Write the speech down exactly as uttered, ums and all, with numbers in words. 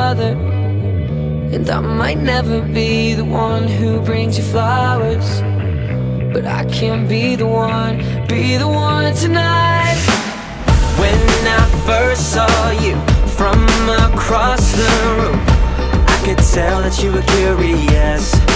other. And I might never be the one who brings you flowers, but I can be the one, be the one tonight. When I first saw you from across the room, I could tell that you were curious.